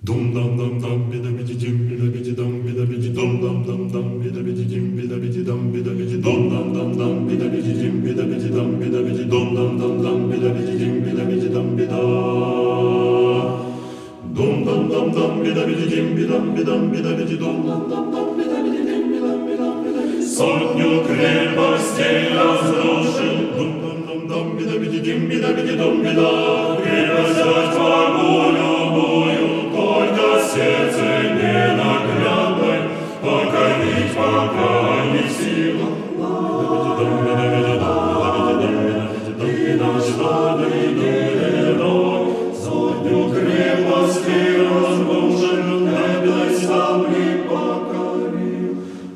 Dum dum dum dum bida bidi dim bida bidi dum bida bidi dum dum dum dum bida bidi dim bida bidi dum bida bidi dum dum dum dum bida bidi dim bida bidi dum bida bidi dum dum dum dum bida bidi dim bida bidi dum bida dum dum dum dum bida bidi dim bidam bidam bida bidi dum dum dum dum bida bidi dim bidam bidam bida bidi сотню крепостей разрушил дум дум дум дум бида биди дим бида биди дум бида крепость тьму любую только сердце ненаглядное покорить пока не в силах сотню крепостей разрушил небес там не покорил.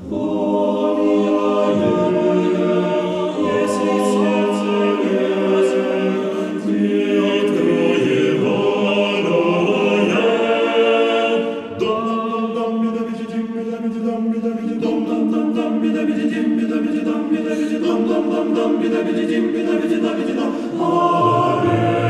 Если сердце не возьмет, не открою вороя. Дом-дом-дом, бида-биди-дим, бида-биди-дам, бида-биди, дом-дом-дом-дом, бида-биди-дим, бида-биди-дам, бида-биди, дом-дом-дом-дом, бида-биди-дим, бида-биди-дам, бида-биди-дам.